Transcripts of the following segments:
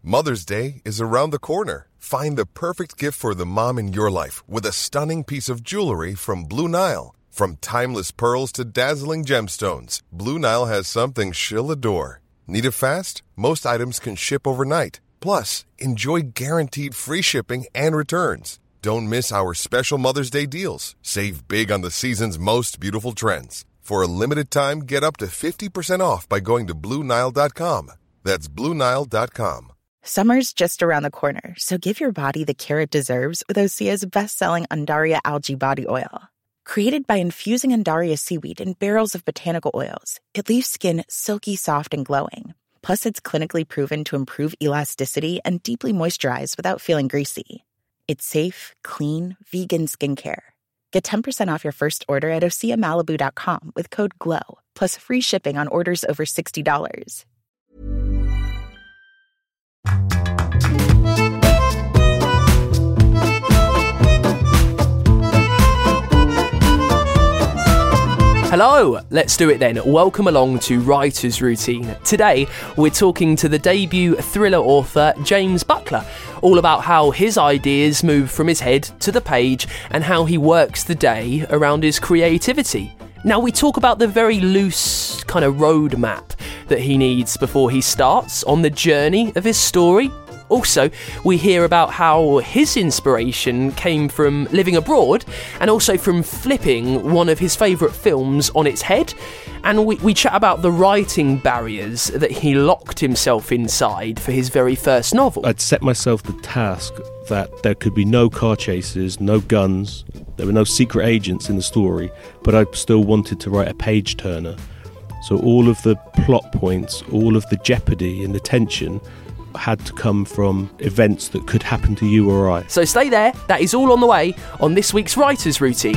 Mother's Day is around the corner. Find the perfect gift for the mom in your life with a stunning piece of jewelry from Blue Nile. From timeless pearls to dazzling gemstones, Blue Nile has something she'll adore. Need it fast? Most items can ship overnight. Plus, enjoy guaranteed free shipping and returns. Don't miss our special Mother's Day deals. Save big on the season's most beautiful trends. For a limited time, get up to 50% off by going to BlueNile.com. That's BlueNile.com. Summer's just around the corner, so give your body the care it deserves with Osea's best-selling Undaria Algae Body Oil. Created by infusing Undaria seaweed in barrels of botanical oils, it leaves skin silky soft and glowing. Plus, it's clinically proven to improve elasticity and deeply moisturize without feeling greasy. It's safe, clean, vegan skincare. Get 10% off your first order at OseaMalibu.com with code GLOW, plus free shipping on orders over $60. Hello, let's do it then. Welcome along to Writer's Routine. Today, we're talking to the debut thriller author James Buckler, all about how his ideas move from his head to the page and how he works the day around his creativity. Now, we talk about the very loose kind of roadmap that he needs before he starts on the journey of his story. Also, we hear about how his inspiration came from living abroad and also from flipping one of his favourite films on its head. And we chat about the writing barriers that he locked himself inside for his very first novel. I'd set myself the task that there could be no car chases, no guns, there were no secret agents in the story, but I still wanted to write a page-turner. So all of the plot points, all of the jeopardy and the tension had to come from events that could happen to you or I. So stay there, that is all on the way on this week's Writer's Routine.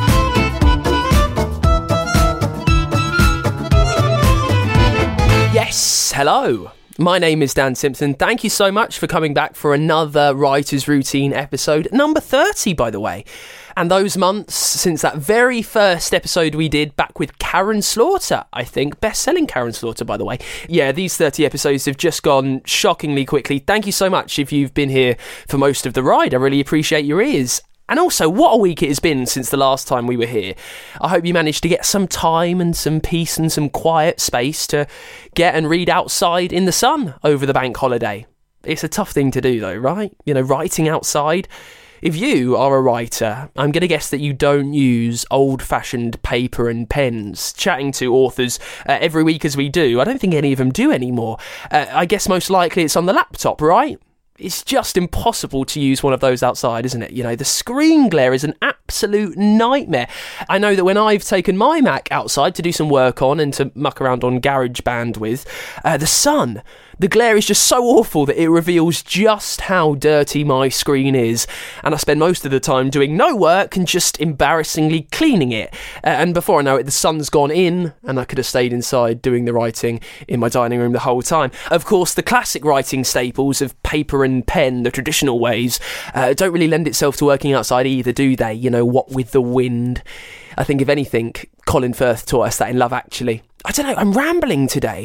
Yes, hello. My name is Dan Simpson. Thank you so much for coming back for another Writer's Routine episode, number 30 by the way. And those months since that very first episode we did back with Karen Slaughter, I think, best-selling Karen Slaughter, by the way. Yeah, these 30 episodes have just gone shockingly quickly. Thank you so much if you've been here for most of the ride. I really appreciate your ears. And also, what a week it has been since the last time we were here. I hope you managed to get some time and some peace and some quiet space to get and read outside in the sun over the bank holiday. It's a tough thing to do though, right? You know, writing outside. If you are a writer, I'm going to guess that you don't use old-fashioned paper and pens. Chatting to authors every week as we do, I don't think any of them do anymore. I guess most likely it's on the laptop, right? It's just impossible to use one of those outside, isn't it? You know, the screen glare is an absolute nightmare. I know that when I've taken my Mac outside to do some work on and to muck around on GarageBand with, the sun, the glare is just so awful that it reveals just how dirty my screen is. And I spend most of the time doing no work and just embarrassingly cleaning it. And before I know it, the sun's gone in and I could have stayed inside doing the writing in my dining room the whole time. Of course, the classic writing staples of paper and pen, the traditional ways, don't really lend itself to working outside either, do they? You know, what with the wind. I think, if anything, Colin Firth taught us that in Love Actually. I don't know, I'm rambling today.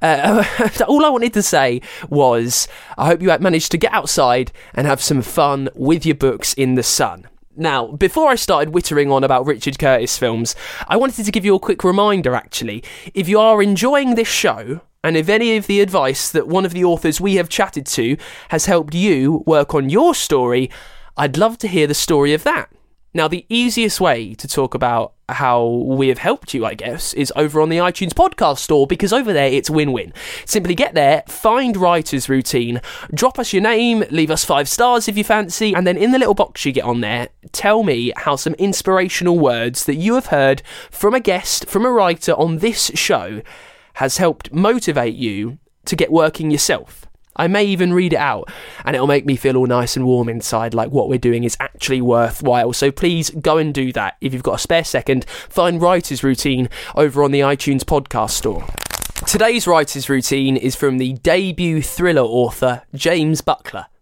All I wanted to say was, I hope you managed to get outside and have some fun with your books in the sun. Now, before I started wittering on about Richard Curtis films, I wanted to give you a quick reminder, actually. If you are enjoying this show, and if any of the advice that one of the authors we have chatted to has helped you work on your story, I'd love to hear the story of that. Now, the easiest way to talk about how we have helped you, I guess, is over on the iTunes podcast store, because over there it's win-win. Simply get there, find Writer's Routine, drop us your name, leave us 5 stars if you fancy, and then in the little box you get on there, tell me how some inspirational words that you have heard from a guest, from a writer on this show, has helped motivate you to get working yourself. I may even read it out, and it'll make me feel all nice and warm inside, like what we're doing is actually worthwhile. So please go and do that. If you've got a spare second, find Writer's Routine over on the iTunes podcast store. Today's Writer's Routine is from the debut thriller author James Buckler.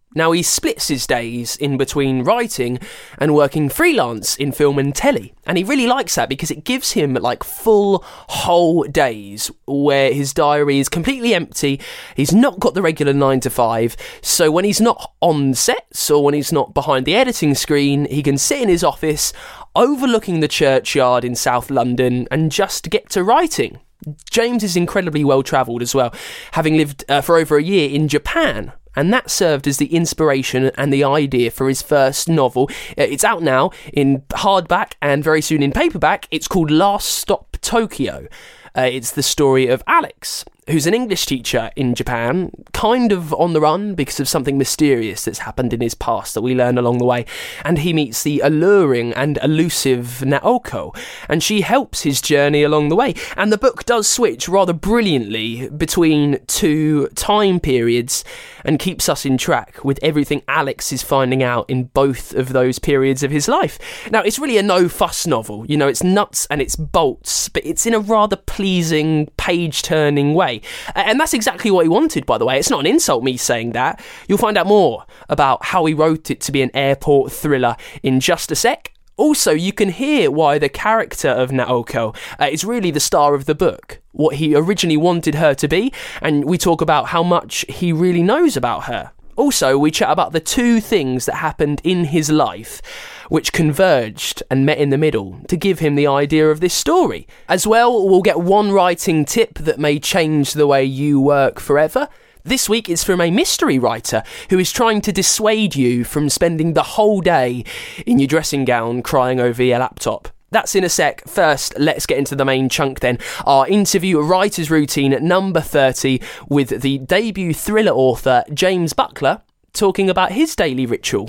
Now, he splits his days in between writing and working freelance in film and telly. And he really likes that because it gives him like full whole days where his diary is completely empty. He's not got the regular 9 to 5. So when he's not on sets or when he's not behind the editing screen, he can sit in his office overlooking the churchyard in South London and just get to writing. James is incredibly well travelled as well, having lived for over a year in Japan. And that served as the inspiration and the idea for his first novel. It's out now in hardback and very soon in paperback. It's called Last Stop Tokyo. It's the story of Alex, who's an English teacher in Japan, kind of on the run because of something mysterious that's happened in his past that we learn along the way. And he meets the alluring and elusive Naoko, and she helps his journey along the way. And the book does switch rather brilliantly between two time periods and keeps us in track with everything Alex is finding out in both of those periods of his life. Now, it's really a no-fuss novel. You know, it's nuts and it's bolts, but it's in a rather pleasing, page-turning way. And that's exactly what he wanted, by the way. It's not an insult, me saying that. You'll find out more about how he wrote it to be an airport thriller in just a sec. Also, you can hear why the character of Naoko is really the star of the book, what he originally wanted her to be, and we talk about how much he really knows about her. Also, we chat about the two things that happened in his life which converged and met in the middle to give him the idea of this story. As well, we'll get one writing tip that may change the way you work forever. This week it's from a mystery writer who is trying to dissuade you from spending the whole day in your dressing gown crying over your laptop. That's in a sec. First, let's get into the main chunk then. Our interview writer's routine at number 30 with the debut thriller author James Buckler talking about his daily ritual.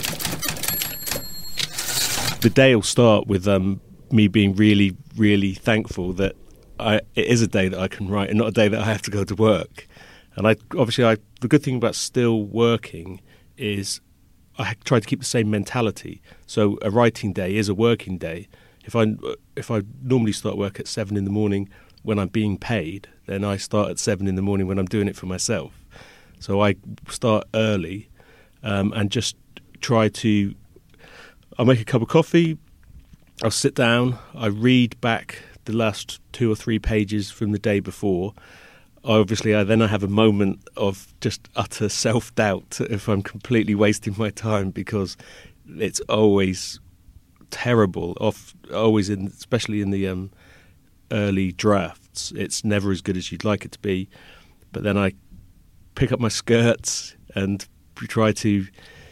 The day will start with me being really, really thankful that it is a day that I can write and not a day that I have to go to work. And the good thing about still working is I try to keep the same mentality. So a writing day is a working day. If I normally start work at 7 in the morning when I'm being paid, then I start at 7 in the morning when I'm doing it for myself. So I start early and just try to... I'll make a cup of coffee, I'll sit down, I read back the last 2 or 3 pages from the day before. Obviously, I have a moment of just utter self-doubt if I'm completely wasting my time, because it's always terrible, especially in the early drafts. It's never as good as you'd like it to be. But then I pick up my skirts and try to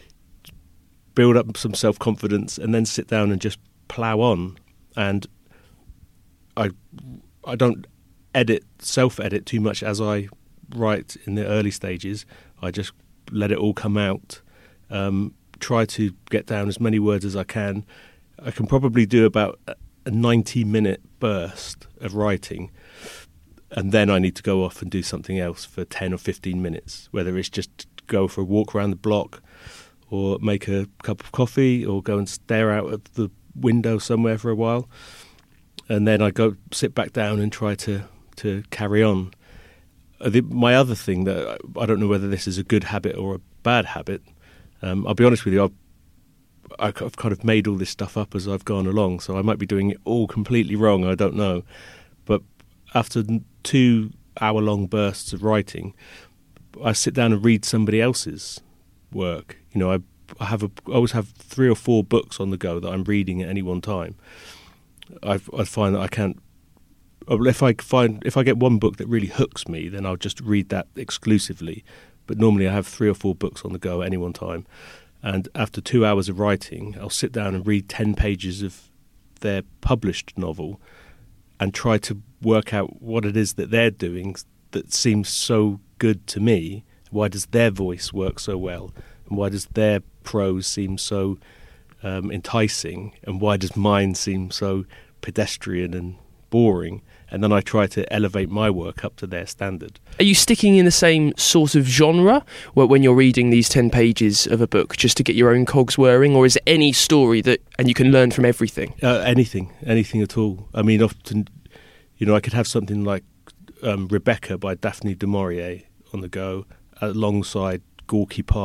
build up some self-confidence and then sit down and just plough on. And I don't self-edit too much as I write in the early stages. I just let it all come out, try to get down as many words as I can. I can probably do about a 90-minute burst of writing, and then I need to go off and do something else for 10 or 15 minutes, whether it's just go for a walk around the block or make a cup of coffee or go and stare out at the window somewhere for a while. And then I go sit back down and try to carry on. My other thing that I don't know whether this is a good habit or a bad habit, I'll be honest with you, I've kind of made all this stuff up as I've gone along, so I might be doing it all completely wrong, I don't know. But after 2 hour-long bursts of writing, I sit down and read somebody else's work. You know, I always have 3 or 4 books on the go that I'm reading at any one time. I find that I can't. If I get one book that really hooks me, then I'll just read that exclusively. But normally I have 3 or 4 books on the go at any one time. And after 2 hours of writing, I'll sit down and read 10 pages of their published novel and try to work out what it is that they're doing that seems so good to me. Why does their voice work so well? And why does their prose seem so enticing? And why does mine seem so pedestrian and boring? And then I try to elevate my work up to their standard. Are you sticking in the same sort of genre when you're reading these 10 pages of a book just to get your own cogs whirring, or is it any story and you can learn from everything? Anything at all. I mean, often, you know, I could have something like Rebecca by Daphne du Maurier on the go alongside Gorky Park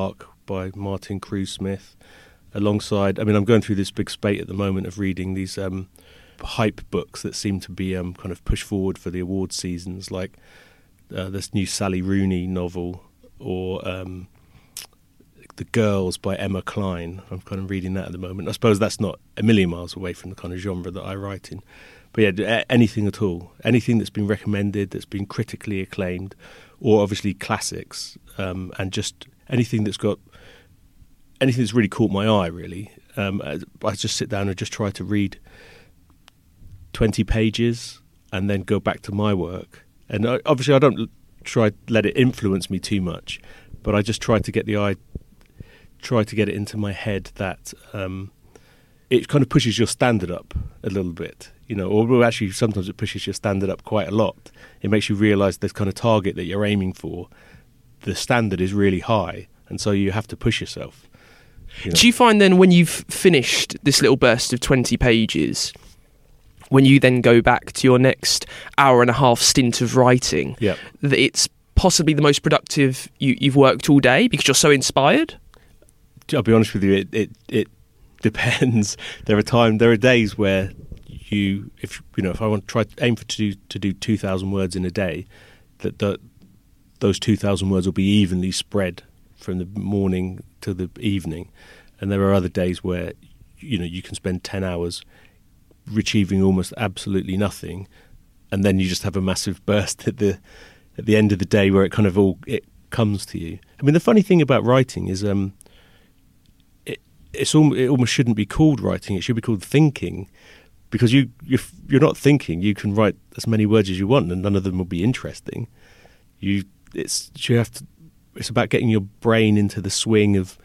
by Martin Crew-Smith, alongside, I mean, I'm going through this big spate at the moment of reading these hype books that seem to be kind of pushed forward for the award seasons, like this new Sally Rooney novel, or The Girls by Emma Klein. I'm kind of reading that at the moment. I suppose that's not a million miles away from the kind of genre that I write in. But yeah, anything at all. Anything that's been recommended, that's been critically acclaimed, or obviously classics, and just anything that's really caught my eye, really. I just sit down and just try to read 20 pages and then go back to my work. And obviously I don't try to let it influence me too much, but I just try to get it into my head that it kind of pushes your standard up a little bit, or actually sometimes it pushes your standard up quite a lot. It makes you realise this kind of target that you're aiming for, the standard is really high, and so you have to push yourself. Do you find then, when you've finished this little burst of 20 pages, when you then go back to your next hour and a half stint of writing, that it's possibly the most productive you've worked all day because you're so inspired? I'll be honest with you, it depends. There are days where if I want to aim to do 2,000 words in a day, that those 2,000 words will be evenly spread from the morning to the evening, and there are other days where you can spend 10 hours retrieving almost absolutely nothing, and then you just have a massive burst at the end of the day where it kind of all it comes to you. I mean, the funny thing about writing is it almost shouldn't be called writing. It should be called thinking, because you're not thinking. You can write as many words as you want, and none of them will be interesting. It's about getting your brain into the swing of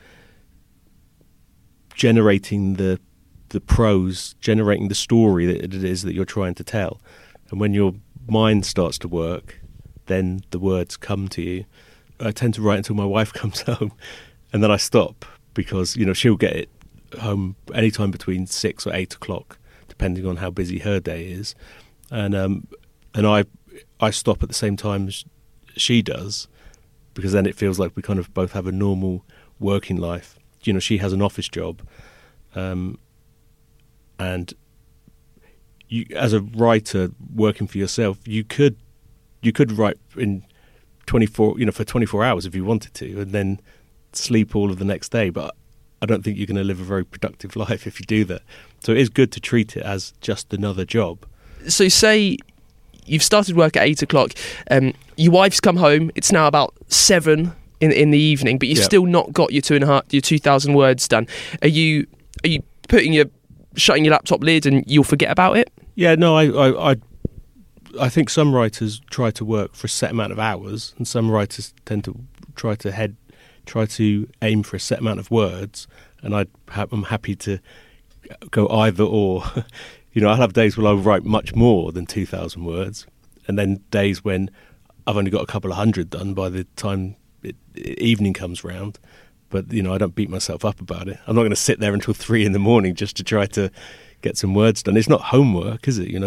generating the prose, generating the story that it is that you're trying to tell. And when your mind starts to work, then the words come to you. I tend to write until my wife comes home, and then I stop, because she'll get it home anytime between 6 or 8 o'clock, depending on how busy her day is, and I stop at the same time as she does, because then it feels like we kind of both have a normal working life. She has an office job, and you, as a writer working for yourself, you could write in 24 for 24 hours if you wanted to, and then sleep all of the next day. But I don't think you're going to live a very productive life if you do that. So it is good to treat it as just another job. So say you've started work at 8 o'clock, your wife's come home, it's now about 7 in the evening, but you've still not got your 2,000 words done. Are you shutting your laptop lid and you'll forget about it? Yeah, no, I think some writers try to work for a set amount of hours, and some writers tend to try to aim for a set amount of words, and I'm happy to go either or. I'll have days when I'll write much more than 2,000 words, and then days when I've only got a couple of hundred done by the time evening comes round. But, I don't beat myself up about it. I'm not going to sit there until 3 a.m. just to try to get some words done. It's not homework, is it?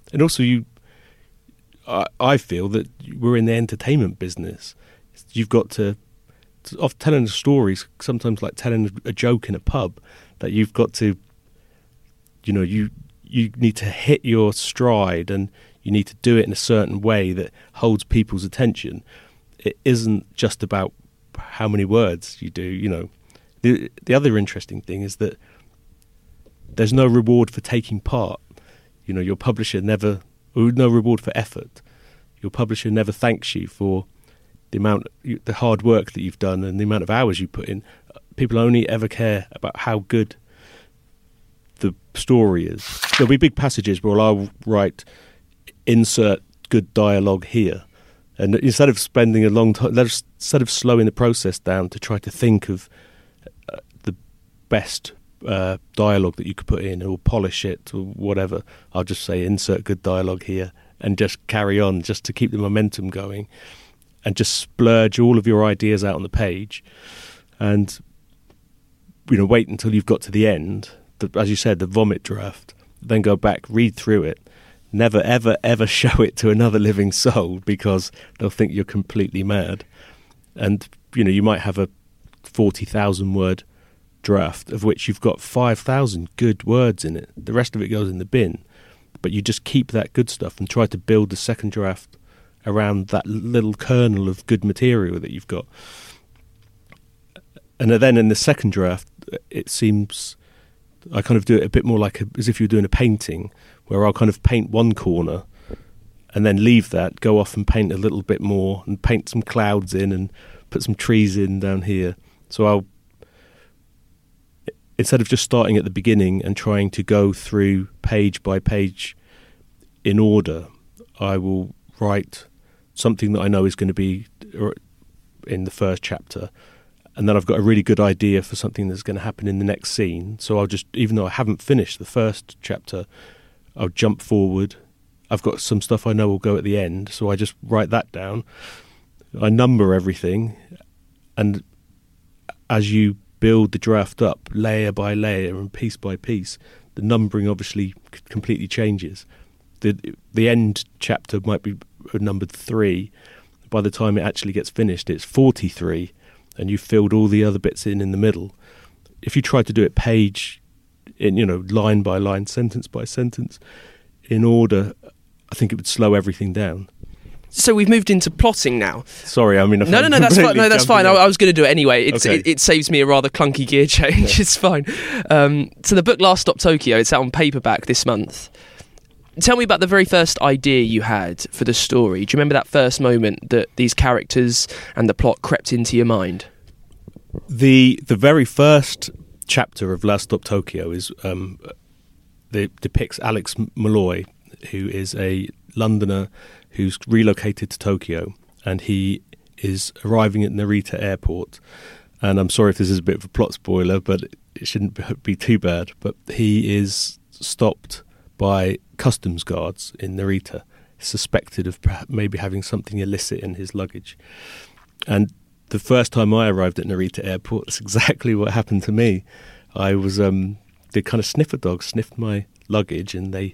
I feel that we're in the entertainment business. You've got to of telling stories, sometimes like telling a joke in a pub, that you've got to, you need to hit your stride, and you need to do it in a certain way that holds people's attention. It isn't just about how many words you do. The other interesting thing is that there's no reward for taking part. Your publisher no reward for effort. Your publisher never thanks you for the hard work that you've done and the amount of hours you put in. People only ever care about how good the story is. There'll be big passages where I'll write, insert good dialogue here. And instead of spending a long time, instead of slowing the process down to try to think of the best dialogue that you could put in, or polish it or whatever, I'll just say insert good dialogue here and just carry on, just to keep the momentum going, and just splurge all of your ideas out on the page, and wait until you've got to the end, as you said, the vomit draft, then go back, read through it. Never, ever, ever show it to another living soul, because they'll think you're completely mad. And, you might have a 40,000 word draft, of which you've got 5,000 good words in it. The rest of it goes in the bin. But you just keep that good stuff and try to build the second draft around that little kernel of good material that you've got. And then in the second draft, it seems I kind of do it a bit more like as if you're doing a painting, where I'll kind of paint one corner and then leave that, go off and paint a little bit more and paint some clouds in and put some trees in down here. So I'll, instead of just starting at the beginning and trying to go through page by page in order, I will write something that I know is going to be in the first chapter, and then I've got a really good idea for something that's going to happen in the next scene. So I'll just, even though I haven't finished the first chapter, I'll jump forward. I've got some stuff I know will go at the end, so I just write that down. I number everything, and as you build the draft up layer by layer and piece by piece, the numbering obviously completely changes. The end chapter might be numbered 3. By the time it actually gets finished, it's 43, and you've filled all the other bits in the middle. If you try to do it page, line by line, sentence by sentence, in order, I think it would slow everything down. So we've moved into plotting now. Sorry, I mean... No, that's fine. No, that's fine. I was going to do it anyway. It saves me a rather clunky gear change. Yeah. It's fine. So the book Last Stop Tokyo, it's out on paperback this month. Tell me about the very first idea you had for the story. Do you remember that first moment that these characters and the plot crept into your mind? The very first chapter of Last Stop Tokyo is depicts Alex Malloy, who is a Londoner who's relocated to Tokyo, and he is arriving at Narita Airport. And I'm sorry if this is a bit of a plot spoiler, but it shouldn't be too bad. But he is stopped by customs guards in Narita, suspected of maybe having something illicit in his luggage. And the first time I arrived at Narita Airport, that's exactly what happened to me. I was the kind of sniffer dog sniffed my luggage, and the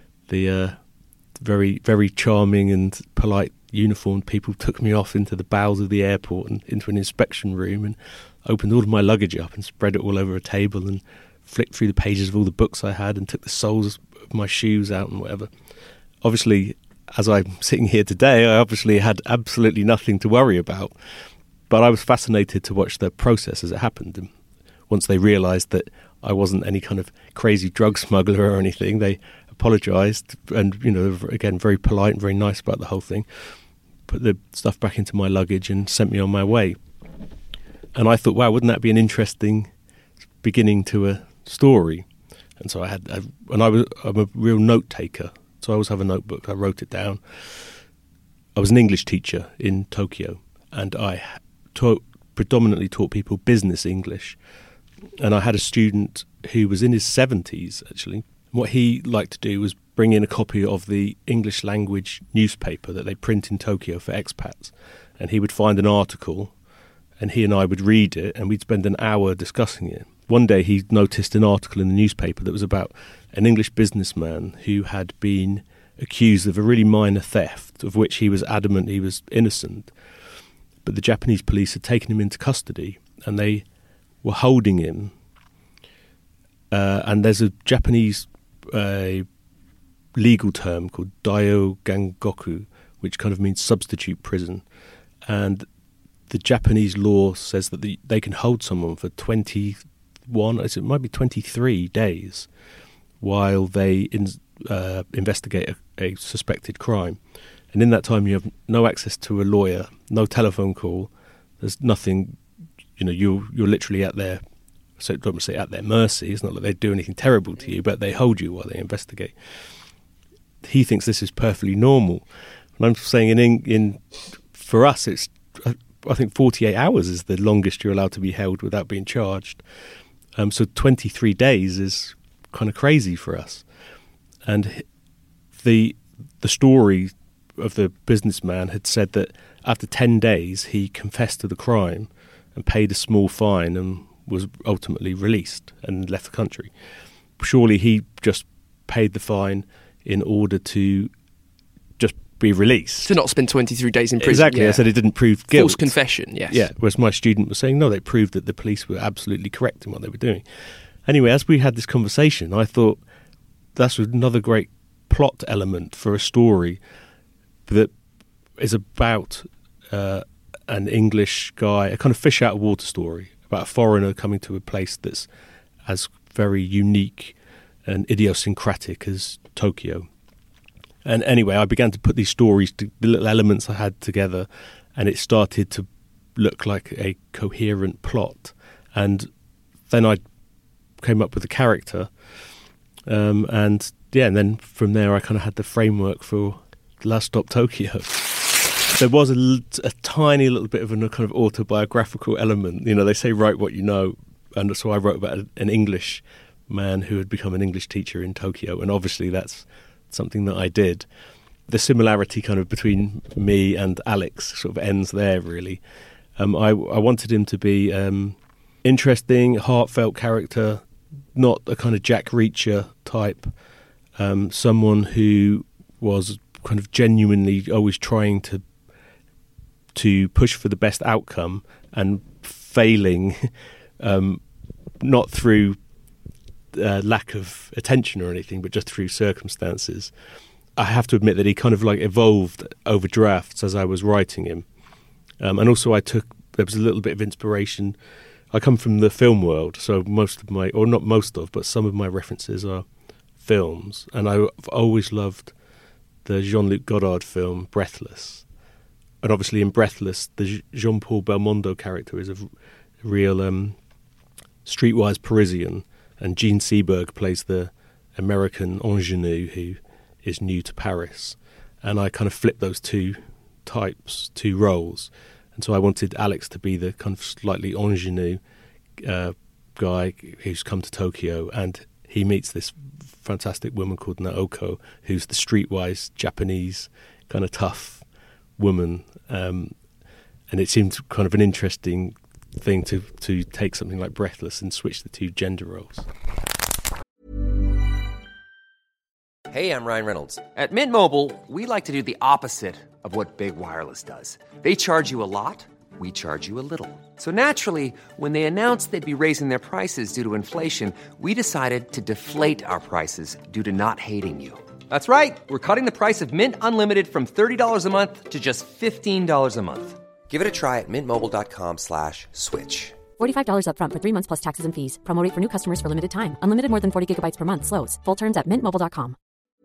very, very charming and polite uniformed people took me off into the bowels of the airport and into an inspection room and opened all of my luggage up and spread it all over a table and flicked through the pages of all the books I had and took the soles of my shoes out and whatever. Obviously, as I'm sitting here today, I obviously had absolutely nothing to worry about, but I was fascinated to watch the process as it happened. And once they realised that I wasn't any kind of crazy drug smuggler or anything, they apologised and, again, very polite and very nice about the whole thing, put the stuff back into my luggage and sent me on my way. And I thought, wow, wouldn't that be an interesting beginning to a story? And so I'm a real note taker, so I always have a notebook. I wrote it down. I was an English teacher in Tokyo, and I predominantly taught people business English. And I had a student who was in his 70s, actually. What he liked to do was bring in a copy of the English language newspaper that they print in Tokyo for expats. And he would find an article, and he and I would read it, and we'd spend an hour discussing it. One day he noticed an article in the newspaper that was about an English businessman who had been accused of a really minor theft, of which he was adamant he was innocent. But the Japanese police had taken him into custody, and they were holding him. And there's a Japanese legal term called Daio Gangoku, which kind of means substitute prison. And the Japanese law says that they can hold someone for 21, as it might be 23 days, while they investigate a suspected crime. And in that time, you have no access to a lawyer, no telephone call. There's nothing. You're literally at their. So don't say at their mercy. It's not like they do anything terrible to you, but they hold you while they investigate. He thinks this is perfectly normal, and I'm saying for us, it's I think 48 hours is the longest you're allowed to be held without being charged. So 23 days is kind of crazy for us. And the story of the businessman had said that after 10 days he confessed to the crime and paid a small fine and was ultimately released and left the country. Surely he just paid the fine in order to just be released. To not spend 23 days in prison. Exactly. Yeah. I said it didn't prove guilt. False confession, yes. Yeah, whereas my student was saying, no, they proved that the police were absolutely correct in what they were doing. Anyway, as we had this conversation, I thought that's another great plot element for a story that is about an English guy, a kind of fish out of water story about a foreigner coming to a place that's as very unique and idiosyncratic as Tokyo. And anyway, I began to put these stories, the little elements I had together, and it started to look like a coherent plot. And then I came up with a character, and then from there I kind of had the framework for Last Stop Tokyo. There was a tiny little bit of a kind of autobiographical element. You know, they say write what you know, and so I wrote about an English man who had become an English teacher in Tokyo, and obviously that's something that I did. The similarity kind of between me and Alex sort of ends there, really. I wanted him to be interesting, heartfelt character, not a kind of Jack Reacher type, someone who was kind of genuinely always trying to push for the best outcome and failing, not through lack of attention or anything, but just through circumstances. I have to admit that he kind of like evolved over drafts as I was writing him. And also there was a little bit of inspiration. I come from the film world, so some of my references are films. And I've always loved the Jean-Luc Godard film Breathless. And obviously in Breathless, the Jean-Paul Belmondo character is a real streetwise Parisian, and Gene Seberg plays the American ingenue who is new to Paris. And I kind of flipped those two roles. And so I wanted Alex to be the kind of slightly ingenue guy who's come to Tokyo, and he meets this fantastic woman called Naoko, who's the streetwise Japanese kind of tough woman. And it seemed kind of an interesting thing to take something like Breathless and switch the two gender roles. Hey, I'm Ryan Reynolds. At Mint Mobile, we like to do the opposite of what Big Wireless does. They charge you a lot, we charge you a little. So naturally, when they announced they'd be raising their prices due to inflation, we decided to deflate our prices due to not hating you. That's right. We're cutting the price of Mint Unlimited from $30 a month to just $15 a month. Give it a try at mintmobile.com/switch. $45 up front for 3 months plus taxes and fees. Promo rate for new customers for limited time. Unlimited more than 40 gigabytes per month slows. Full terms at mintmobile.com.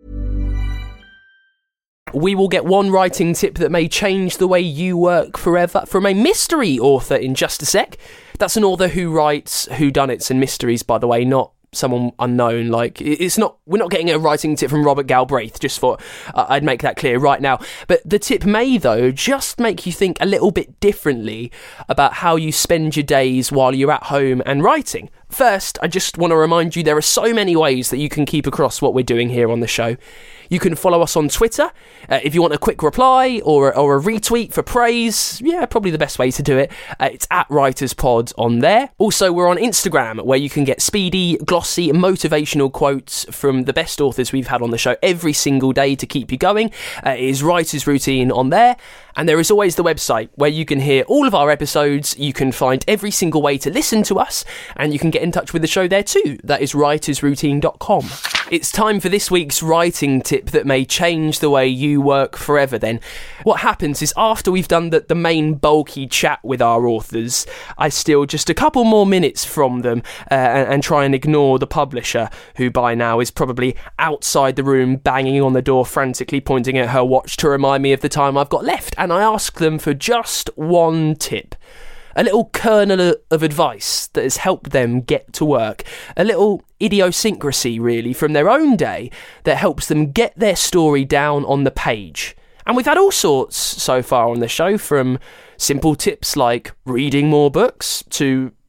We will get one writing tip that may change the way you work forever from a mystery author in just a sec. That's an author who writes whodunits and mysteries, by the way, not someone unknown. Like, we're not getting a writing tip from Robert Galbraith, just for I'd make that clear right now. But the tip may, though, just make you think a little bit differently about how you spend your days while you're at home and writing. First, I just want to remind you there are so many ways that you can keep across what we're doing here on the show. You can follow us on Twitter if you want a quick reply or a retweet for praise. Yeah, probably the best way to do it. It's @WritersPod on there. Also, we're on Instagram, where you can get speedy, glossy, motivational quotes from the best authors we've had on the show every single day to keep you going. It is Writers Routine on there. And there is always the website where you can hear all of our episodes. You can find every single way to listen to us, and you can get in touch with the show there too. That is writersroutine.com. It's time for this week's writing tip that may change the way you work forever then. What happens is after we've done the main bulky chat with our authors, I steal just a couple more minutes from them and try and ignore the publisher, who by now is probably outside the room banging on the door, frantically pointing at her watch to remind me of the time I've got left. And I ask them for just one tip. A little kernel of advice that has helped them get to work. A little idiosyncrasy, really, from their own day that helps them get their story down on the page. And we've had all sorts so far on the show, from simple tips like reading more books to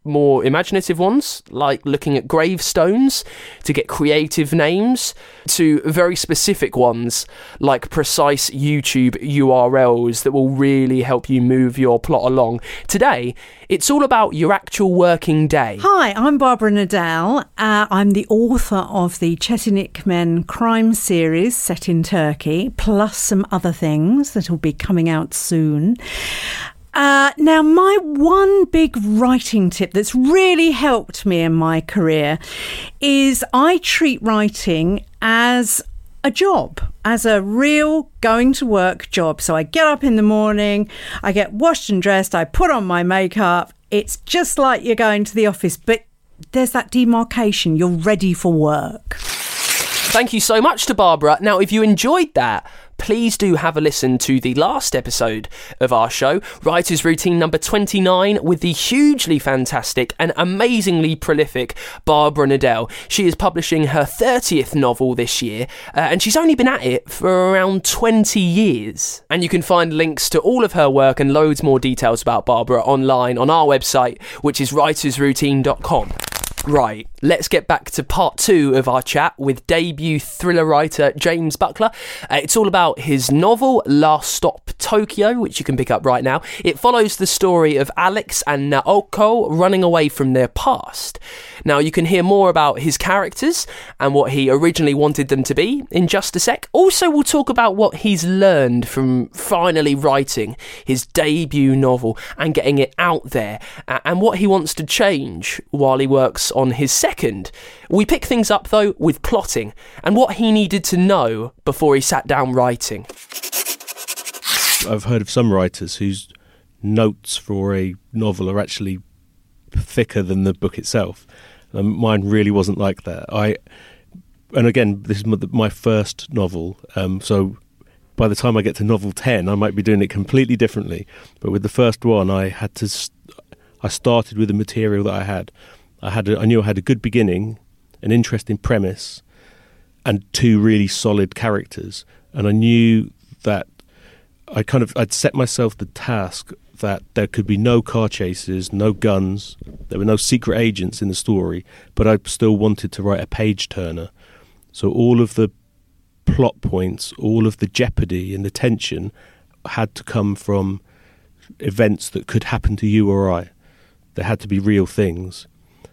more imaginative ones, like looking at gravestones to get creative names, to very specific ones, like precise YouTube URLs that will really help you move your plot along. Today, it's all about your actual working day. Hi, I'm Barbara Nadal. I'm the author of the Çetin Men crime series set in Turkey, plus some other things that will be coming out soon. Now, my one big writing tip that's really helped me in my career is I treat writing as a job, as a real going to work job. So I get up in the morning, I get washed and dressed, I put on my makeup. It's just like you're going to the office, but there's that demarcation. You're ready for work. Thank you so much to Barbara. Now, if you enjoyed that, please do have a listen to the last episode of our show, Writer's Routine number 29, with the hugely fantastic and amazingly prolific Barbara Nadal. She is publishing her 30th novel this year, and she's only been at it for around 20 years. And you can find links to all of her work and loads more details about Barbara online on our website, which is writersroutine.com. Right, let's get back to part 2 of our chat with debut thriller writer James Buckler. It's all about his novel Last Stop Tokyo, which you can pick up right now. It follows the story of Alex and Naoko running away from their past. Now, you can hear more about his characters and what he originally wanted them to be in just a sec. Also, we'll talk about what he's learned from finally writing his debut novel and getting it out there, and what he wants to change while he works on his second. We pick things up, though, with plotting and what he needed to know before he sat down writing. I've heard of some writers whose notes for a novel are actually thicker than the book itself. Mine really wasn't like that. And again, this is my first novel, so by the time I get to novel 10, I might be doing it completely differently. But with the first one, I started with the material that I had. I knew I had a good beginning, an interesting premise, and 2 really solid characters. And I knew that I'd set myself the task that there could be no car chases, no guns, there were no secret agents in the story, but I still wanted to write a page-turner. So all of the plot points, all of the jeopardy and the tension had to come from events that could happen to you or I. There had to be real things.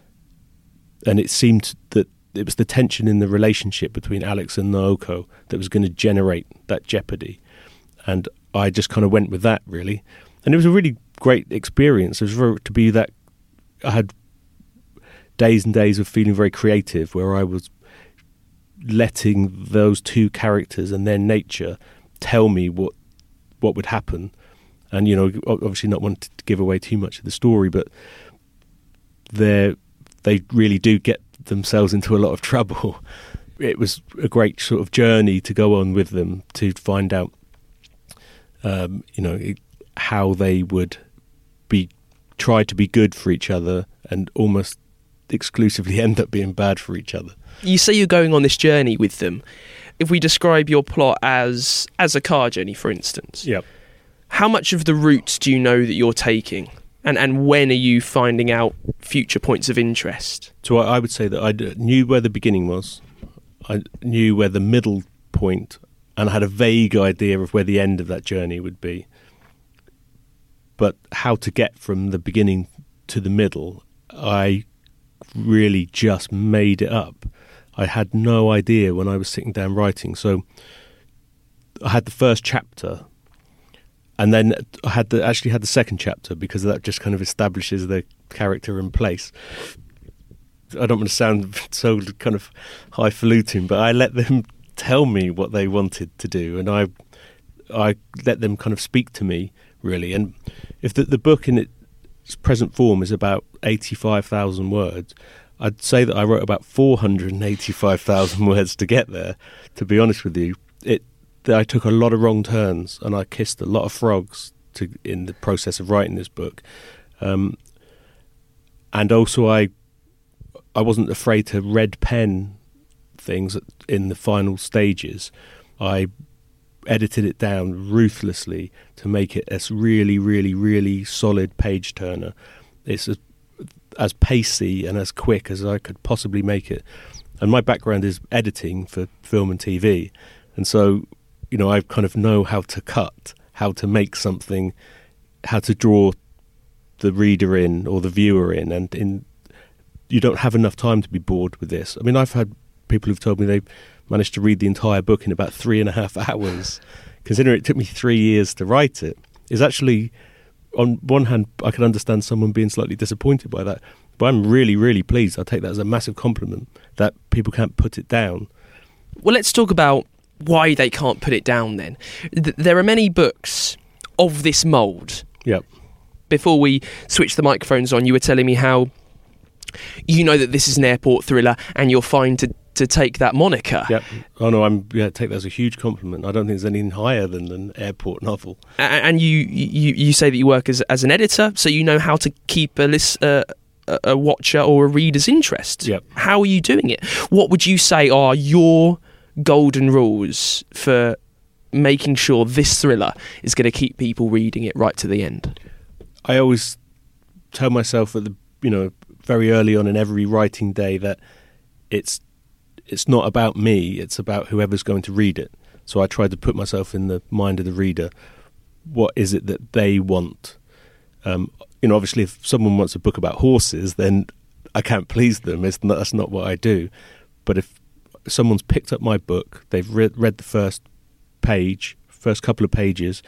And it seemed that it was the tension in the relationship between Alex and Naoko that was going to generate that jeopardy. And I just kind of went with that, really. And it was a really great experience. It was to be that I had days and days of feeling very creative, where I was letting those 2 characters and their nature tell me what would happen. And, obviously not wanting to give away too much of the story, but they really do get themselves into a lot of trouble. It was a great sort of journey to go on with them to find out, how they would try to be good for each other and almost exclusively end up being bad for each other. You say you're going on this journey with them. If we describe your plot as a car journey, for instance, yep. How much of the route do you know that you're taking? And when are you finding out future points of interest? So I would say that I knew where the beginning was. I knew where the middle point, and I had a vague idea of where the end of that journey would be. But how to get from the beginning to the middle, I really just made it up. I had no idea when I was sitting down writing. So I had the first chapter, and then I actually had the second chapter, because that just kind of establishes the character in place. I don't want to sound so kind of highfalutin, but I let them tell me what they wanted to do, and I let them kind of speak to me, really. And if the book in its present form is about 85,000 words, I'd say that I wrote about 485,000 words to get there, to be honest with you. I took a lot of wrong turns, and I kissed a lot of frogs in the process of writing this book. And also I wasn't afraid to red pen things in the final stages. I edited it down ruthlessly to make it a really, really, really solid page turner. as pacey and as quick as I could possibly make it. And my background is editing for film and TV. And so, I kind of know how to cut, how to make something, how to draw the reader in or the viewer in. And you don't have enough time to be bored with this. I mean, I've had people who've told me they've managed to read the entire book in about 3.5 hours. Considering it took me 3 years to write it, is actually, on one hand, I can understand someone being slightly disappointed by that. But I'm really, really pleased. I take that as a massive compliment that people can't put it down. Well, let's talk about why they can't put it down then. There are many books of this mould. Yep. Before we switch the microphones on, you were telling me how you know that this is an airport thriller and you're fine to take that moniker. Yep. Oh no, take that as a huge compliment. I don't think there's anything higher than an airport novel. And you say that you work as an editor, so you know how to keep a watcher or a reader's interest. Yep. How are you doing it? What would you say are your golden rules for making sure this thriller is going to keep people reading it right to the end? I always tell myself at the very early on in every writing day that it's not about me, it's about whoever's going to read it. So I try to put myself in the mind of the reader. What is it that they want? Obviously, if someone wants a book about horses, then I can't please them. That's not what I do. But if someone's picked up my book, they've read the first couple of pages,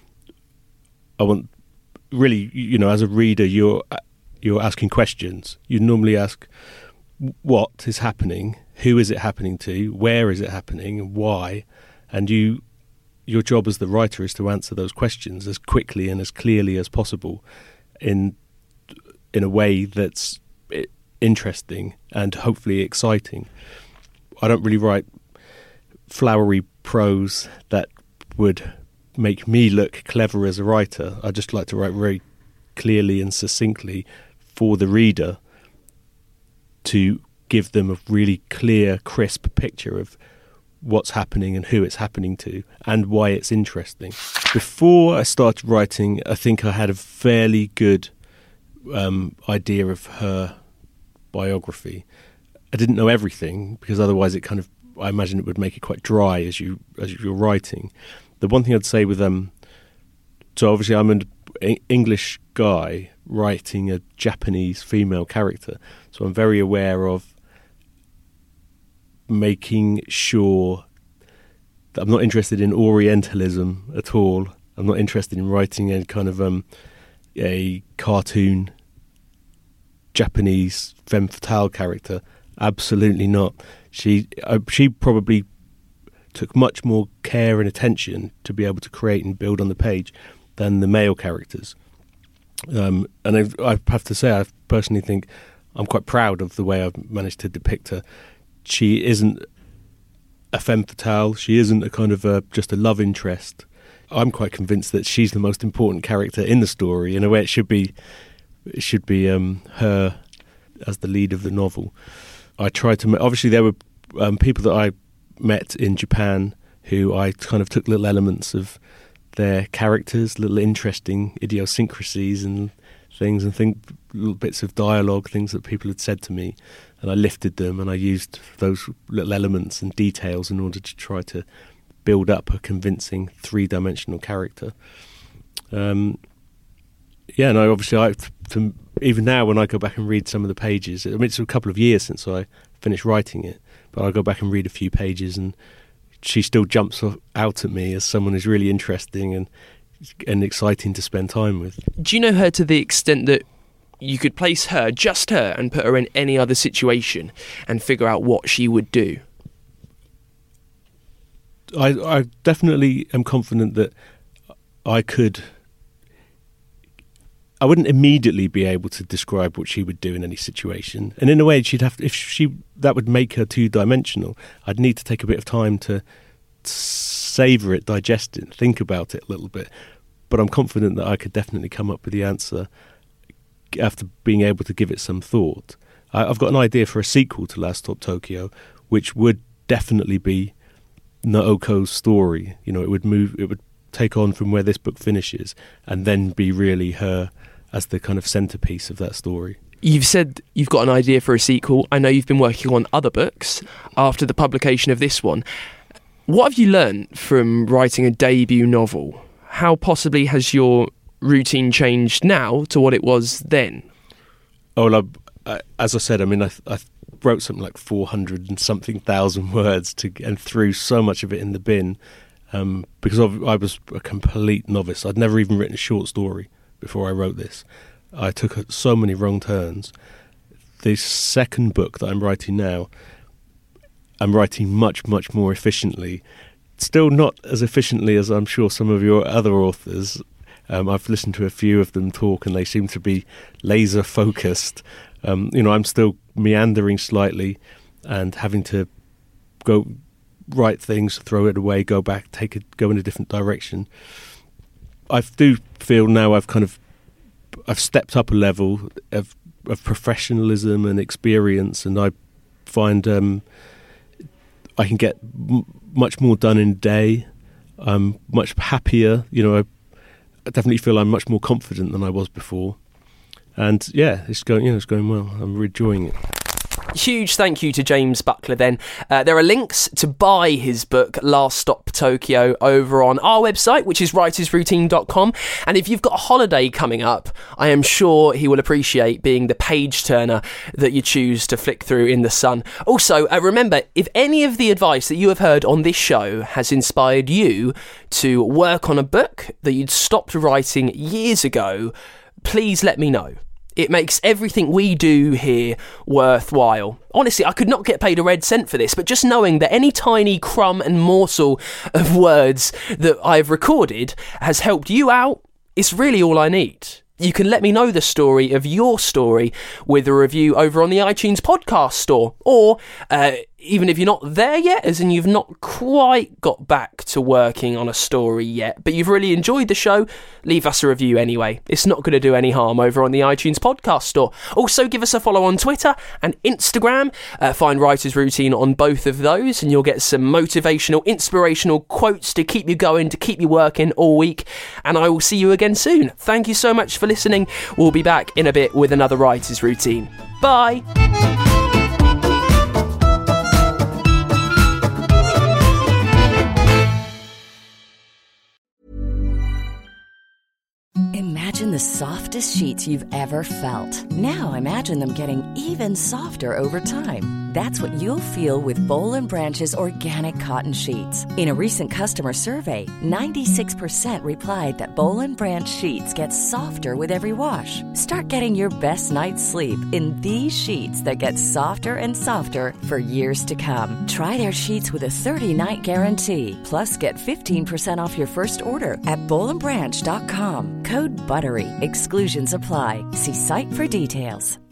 I want, really, as a reader, you're asking questions. You normally ask, what is happening? Who is it happening to? Where is it happening? Why? And your job as the writer is to answer those questions as quickly and as clearly as possible in a way that's interesting and hopefully exciting. I don't really write flowery prose that would make me look clever as a writer. I just like to write very clearly and succinctly for the reader to give them a really clear, crisp picture of what's happening and who it's happening to and why it's interesting. Before I started writing, I think I had a fairly good idea of her biography. I didn't know everything because otherwise I imagine it would make it quite dry as you're writing. The one thing I'd say with so obviously I'm an English guy writing a Japanese female character, so I'm very aware of making sure that I'm not interested in Orientalism at all. I'm not interested in writing a kind of a cartoon Japanese femme fatale character. Absolutely not. She probably took much more care and attention to be able to create and build on the page than the male characters. And I have to say, I personally think I'm quite proud of the way I've managed to depict her. She isn't a femme fatale. She isn't a kind of just a love interest. I'm quite convinced that she's the most important character in the story. In a way, it should be her as the lead of the novel. I tried to. Obviously, there were people that I met in Japan who I kind of took little elements of their characters, little interesting idiosyncrasies and things, and little bits of dialogue, things that people had said to me, and I lifted them and I used those little elements and details in order to try to build up a convincing three-dimensional character. And obviously, even now when I go back and read some of the pages, I mean, it's a couple of years since I finished writing it, but I go back and read a few pages and she still jumps out at me as someone who's really interesting and exciting to spend time with. Do you know her to the extent that you could place her, just her, and put her in any other situation and figure out what she would do? I definitely am confident that I wouldn't immediately be able to describe what she would do in any situation. And in a way, that would make her two-dimensional. I'd need to take a bit of time to savour it, digest it, think about it a little bit. But I'm confident that I could definitely come up with the answer after being able to give it some thought. I've got an idea for a sequel to Last Stop Tokyo, which would definitely be Naoko's story. It would take on from where this book finishes and then be really her as the kind of centerpiece of that story. You've said you've got an idea for a sequel. I know you've been working on other books after the publication of this one. What have you learned from writing a debut novel? How possibly has your routine changed now to what it was then? Oh, well, as I said, I mean, I wrote something like 400 and something thousand words and threw so much of it in the bin because I was a complete novice. I'd never even written a short story before I wrote this. I took so many wrong turns. The second book that I'm writing now, I'm writing much, much more efficiently. Still not as efficiently as I'm sure some of your other authors. I've listened to a few of them talk and they seem to be laser focused. I'm still meandering slightly and having to go write things, throw it away, go back, go in a different direction. I do feel now I've stepped up a level of professionalism and experience, and I find I can get much more done in a day. I'm much happier. I definitely feel I'm much more confident than I was before. And yeah, it's going well. I'm really enjoying it. Huge thank you to James Buckler then. There are links to buy his book Last Stop Tokyo over on our website, which is writersroutine.com. And if you've got a holiday coming up, I am sure he will appreciate being the page turner that you choose to flick through in the sun. Also, remember, if any of the advice that you have heard on this show has inspired you to work on a book that you'd stopped writing years ago, please let me know. It makes everything we do here worthwhile. Honestly, I could not get paid a red cent for this, but just knowing that any tiny crumb and morsel of words that I've recorded has helped you out, it's really all I need. You can let me know the story of your story with a review over on the iTunes podcast store, or even if you're not there yet, as in you've not quite got back to working on a story yet, but you've really enjoyed the show, leave us a review anyway. It's not going to do any harm over on the iTunes podcast store. Also, give us a follow on Twitter and Instagram. Find Writer's Routine on both of those, and you'll get some motivational, inspirational quotes to keep you going, to keep you working all week. And I will see you again soon. Thank you so much for listening. We'll be back in a bit with another Writer's Routine. Bye! Imagine the softest sheets you've ever felt. Now imagine them getting even softer over time. That's what you'll feel with Boll & Branch's organic cotton sheets. In a recent customer survey, 96% replied that Boll & Branch sheets get softer with every wash. Start getting your best night's sleep in these sheets that get softer and softer for years to come. Try their sheets with a 30-night guarantee. Plus, get 15% off your first order at bollandbranch.com. Code BUTTERY. Exclusions apply. See site for details.